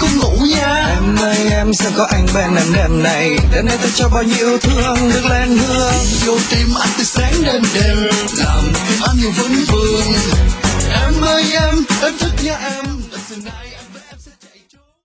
cùng ngủ nha. Em ơi em sao có anh bên em đêm này, đêm nay ta cho bao nhiêu yêu thương được lên hương. Vô tim anh từ sáng đến đêm, làm tim anh nhiều vấn vương. Em ơi em thức nha em.